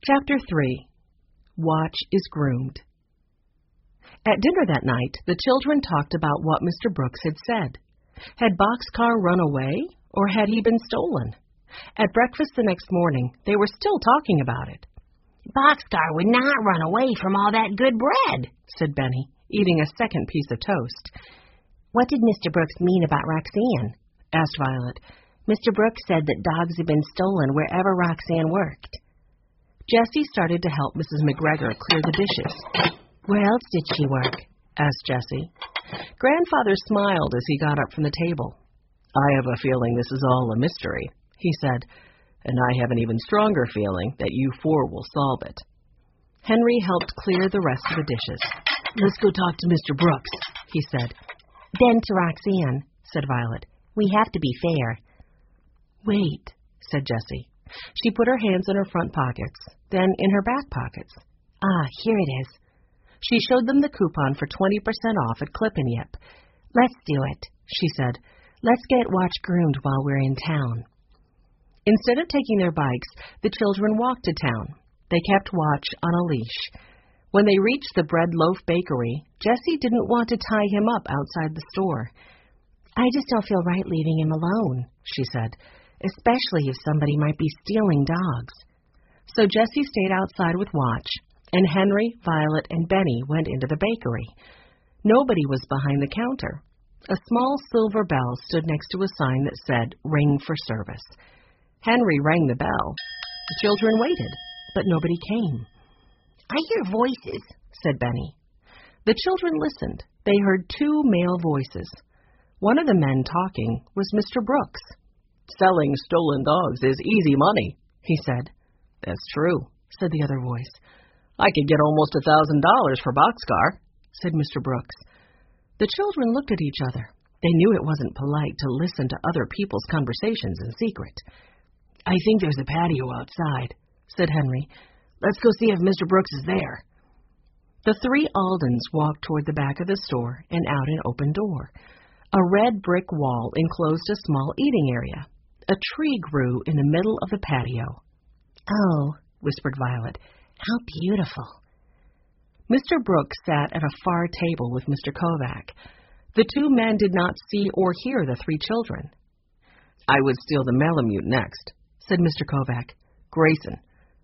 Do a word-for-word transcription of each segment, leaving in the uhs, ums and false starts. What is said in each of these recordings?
Chapter three. Watch is Groomed. At dinner that night, the children talked about what Mister Brooks had said. Had Boxcar run away, or had he been stolen? At breakfast the next morning, they were still talking about it. Boxcar would not run away from all that good bread, said Benny, eating a second piece of toast. What did Mister Brooks mean about Roxanne? Asked Violet. Mister Brooks said that dogs had been stolen wherever Roxanne worked. Jessie started to help Missus McGregor clear the dishes. Where else did she work? Asked Jessie. Grandfather smiled as he got up from the table. I have a feeling this is all a mystery, he said, and I have an even stronger feeling that you four will solve it. Henry helped clear the rest of the dishes. Let's go talk to Mister Brooks, he said. Then to Roxanne, said Violet. We have to be fair. Wait, said Jessie. She put her hands in her front pockets, then in her back pockets. Ah, here it is. She showed them the coupon for twenty percent off at Clip and Yip. Let's do it, she said. Let's get Watch groomed while we're in town. Instead of taking their bikes, the children walked to town. They kept Watch on a leash. When they reached the Bread Loaf Bakery, Jessie didn't want to tie him up outside the store. I just don't feel right leaving him alone, she said, especially if somebody might be stealing dogs. So Jessie stayed outside with Watch, and Henry, Violet, and Benny went into the bakery. Nobody was behind the counter. A small silver bell stood next to a sign that said, Ring for Service. Henry rang the bell. The children waited, but nobody came. I hear voices, said Benny. The children listened. They heard two male voices. One of the men talking was Mister Brooks. Selling stolen dogs is easy money, he said. That's true, said the other voice. I could get almost a thousand dollars for Boxcar, said Mister Brooks. The children looked at each other. They knew it wasn't polite to listen to other people's conversations in secret. I think there's a patio outside, said Henry. Let's go see if Mister Brooks is there. The three Aldens walked toward the back of the store and out an open door. A red brick wall enclosed a small eating area. A tree grew in the middle of the patio. Oh, whispered Violet. How beautiful. Mister Brooks sat at a far table with Mister Kovac. The two men did not see or hear the three children. I would steal the Malamute next, said Mister Kovac. Grayson.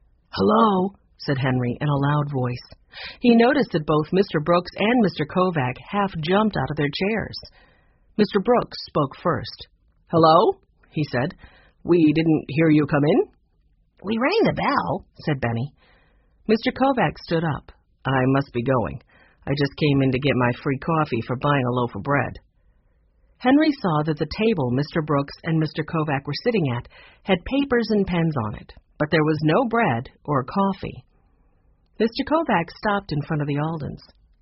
Hello, said Henry in a loud voice. He noticed that both Mister Brooks and Mister Kovac half jumped out of their chairs. Mister Brooks spoke first. Hello, he said. We didn't hear you come in. We rang the bell, said Benny. Mister Kovac stood up. I must be going. I just came in to get my free coffee for buying a loaf of bread. Henry saw that the table Mister Brooks and Mister Kovac were sitting at had papers and pens on it, but there was no bread or coffee. Mister Kovac stopped in front of the Aldens.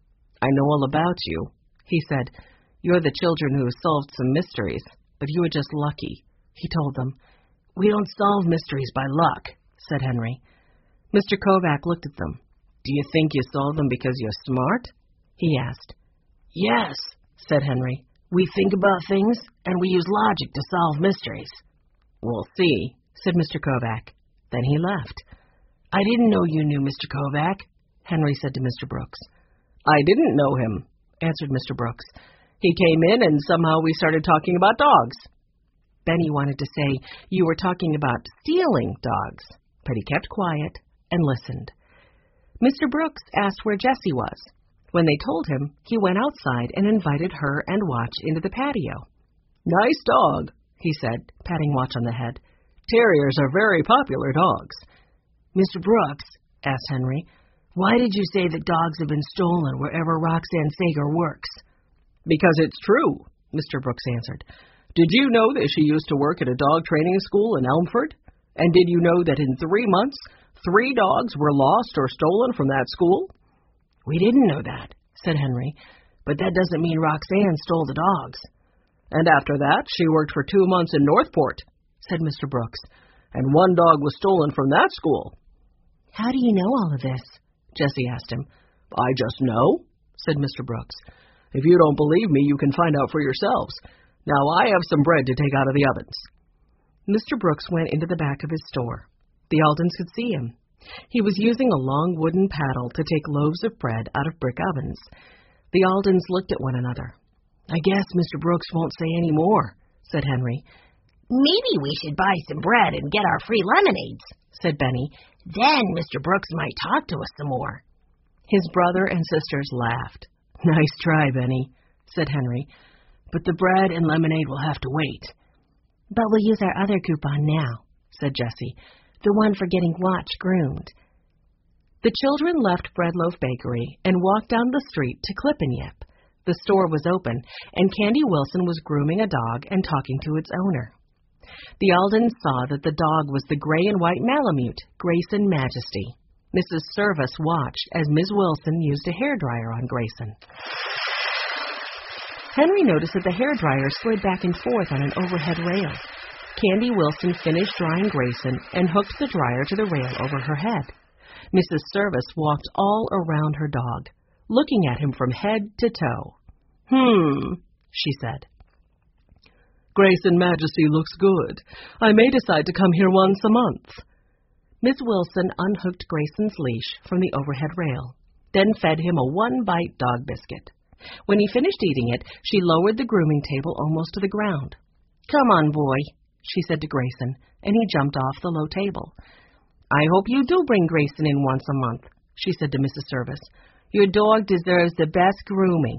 I know all about you, he said. You're the children who have solved some mysteries, but you were just lucky, he told them. We don't solve mysteries by luck, said Henry. Mister Kovac looked at them. Do you think you solve them because you're smart? He asked. Yes, said Henry. We think about things, and we use logic to solve mysteries. We'll see, said Mister Kovac. Then he left. I didn't know you knew Mister Kovac, Henry said to Mister Brooks. I didn't know him, answered Mister Brooks. He came in, and somehow we started talking about dogs. Benny wanted to say you were talking about stealing dogs, but he kept quiet and listened. Mister Brooks asked where Jessie was. When they told him, he went outside and invited her and Watch into the patio. Nice dog, he said, patting Watch on the head. Terriers are very popular dogs. Mister Brooks, asked Henry, why did you say that dogs have been stolen wherever Roxanne Sager works? Because it's true, Mister Brooks answered. Did you know that she used to work at a dog training school in Elmford? And did you know that in three months, three dogs were lost or stolen from that school? We didn't know that, said Henry, but that doesn't mean Roxanne stole the dogs. And after that, she worked for two months in Northport, said Mister Brooks, and one dog was stolen from that school. How do you know all of this? Jessie asked him. I just know, said Mister Brooks. If you don't believe me, you can find out for yourselves. Now I have some bread to take out of the ovens. Mister Brooks went into the back of his store. The Aldens could see him. He was using a long wooden paddle to take loaves of bread out of brick ovens. The Aldens looked at one another. "I guess Mister Brooks won't say any more," said Henry. "Maybe we should buy some bread and get our free lemonades," said Benny. "Then Mister Brooks might talk to us some more." His brother and sisters laughed. "Nice try, Benny," said Henry, "but the bread and lemonade will have to wait." "But we'll use our other coupon now," said Jessie, "the one for getting Watch groomed." The children left Breadloaf Bakery and walked down the street to Clip and Yip. The store was open, and Candy Wilson was grooming a dog and talking to its owner. The Aldens saw that the dog was the gray and white Malamute, Grayson Majesty. Missus Service watched as Miz Wilson used a hairdryer on Grayson. Henry noticed that the hairdryer slid back and forth on an overhead rail. Candy Wilson finished drying Grayson and hooked the dryer to the rail over her head. Missus Service walked all around her dog, looking at him from head to toe. "Hmm," she said. "Grayson Majesty looks good. I may decide to come here once a month." Miss Wilson unhooked Grayson's leash from the overhead rail, then fed him a one-bite dog biscuit. When he finished eating it, she lowered the grooming table almost to the ground. "Come on, boy," she said to Grayson, and he jumped off the low table. "I hope you do bring Grayson in once a month," she said to Missus Service. "Your dog deserves the best grooming."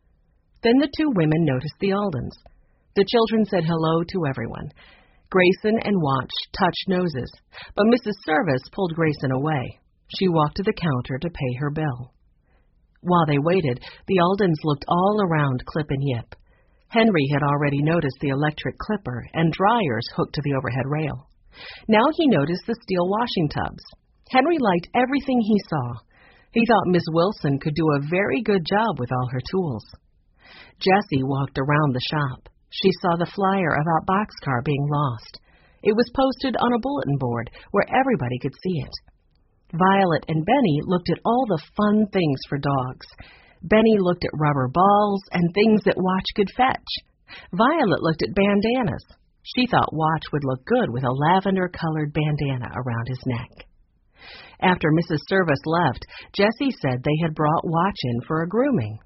Then the two women noticed the Aldens. The children said hello to everyone. Grayson and Watch touched noses, but Missus Service pulled Grayson away. She walked to the counter to pay her bill. While they waited, the Aldens looked all around Clip and Yip. Henry had already noticed the electric clipper and dryers hooked to the overhead rail. Now he noticed the steel washing tubs. Henry liked everything he saw. He thought Miss Wilson could do a very good job with all her tools. Jessie walked around the shop. She saw the flyer about Boxcar being lost. It was posted on a bulletin board where everybody could see it. Violet and Benny looked at all the fun things for dogs. Benny looked at rubber balls and things that Watch could fetch. Violet looked at bandanas. She thought Watch would look good with a lavender-colored bandana around his neck. After Missus Service left, Jessie said they had brought Watch in for a grooming.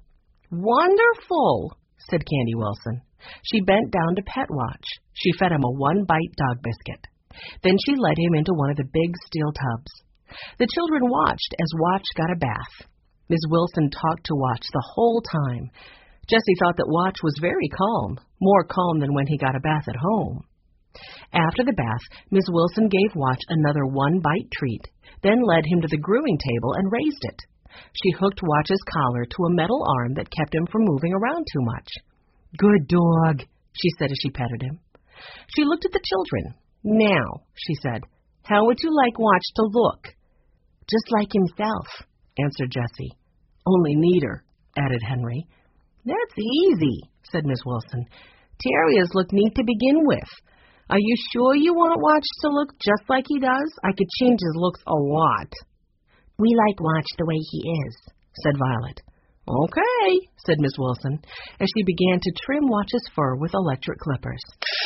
"Wonderful," said Candy Wilson. She bent down to pet Watch. She fed him a one-bite dog biscuit. Then she led him into one of the big steel tubs. The children watched as Watch got a bath. Miz Wilson talked to Watch the whole time. Jessie thought that Watch was very calm, more calm than when he got a bath at home. After the bath, Miz Wilson gave Watch another one-bite treat, then led him to the grooming table and raised it. She hooked Watch's collar to a metal arm that kept him from moving around too much. "Good dog," she said as she petted him. She looked at the children. "Now," she said, "how would you like Watch to look?" "Just like himself," answered Jessie. "Only neater," added Henry. "That's easy," said Miss Wilson. "Terriers look neat to begin with. Are you sure you want Watch to look just like he does? I could change his looks a lot." "We like Watch the way he is," said Violet. "Okay," said Miss Wilson, as she began to trim Watch's fur with electric clippers.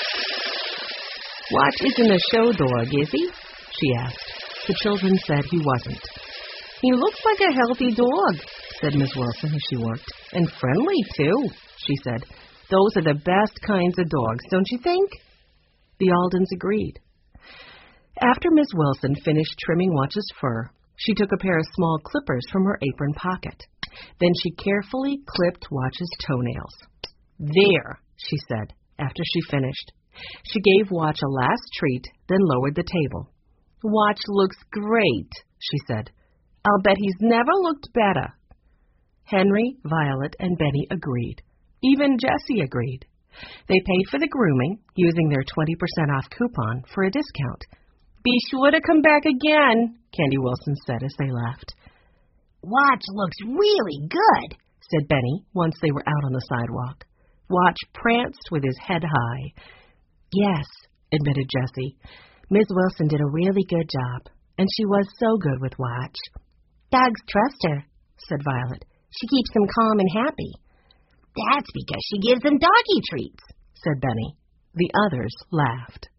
"Watch isn't a show dog, is he?" she asked. The children said he wasn't. "He looks like a healthy dog," said Miss Wilson as she worked. "And friendly, too," she said. "Those are the best kinds of dogs, don't you think?" The Aldens agreed. After Miss Wilson finished trimming Watch's fur, she took a pair of small clippers from her apron pocket. Then she carefully clipped Watch's toenails. "There," she said, after she finished. She gave Watch a last treat, then lowered the table. "Watch looks great," she said. "I'll bet he's never looked better." Henry, Violet, and Benny agreed. Even Jessie agreed. They paid for the grooming, using their twenty percent off coupon for a discount. "Be sure to come back again," Candy Wilson said as they left. "Watch looks really good," said Benny once they were out on the sidewalk. Watch pranced with his head high. "Yes," admitted Jessie. "Miz Wilson did a really good job, and she was so good with Watch." "Dogs trust her," said Violet. "She keeps them calm and happy." "That's because she gives them doggy treats," said Benny. The others laughed.